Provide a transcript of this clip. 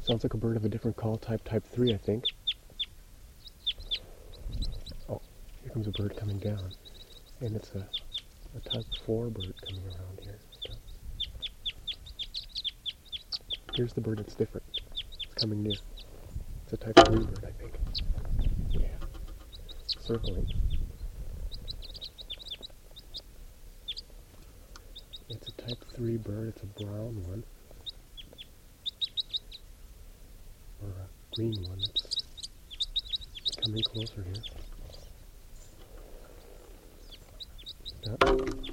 Sounds like a bird of a different call type, type 3, I think. Oh, here comes a bird coming down. And it's a type 4 bird coming around here. Here's the bird that's different. It's coming near. It's a type 3 bird, I think. Yeah. Circling. It's a type 3 bird. It's a brown one. Or a green one. It's coming closer here.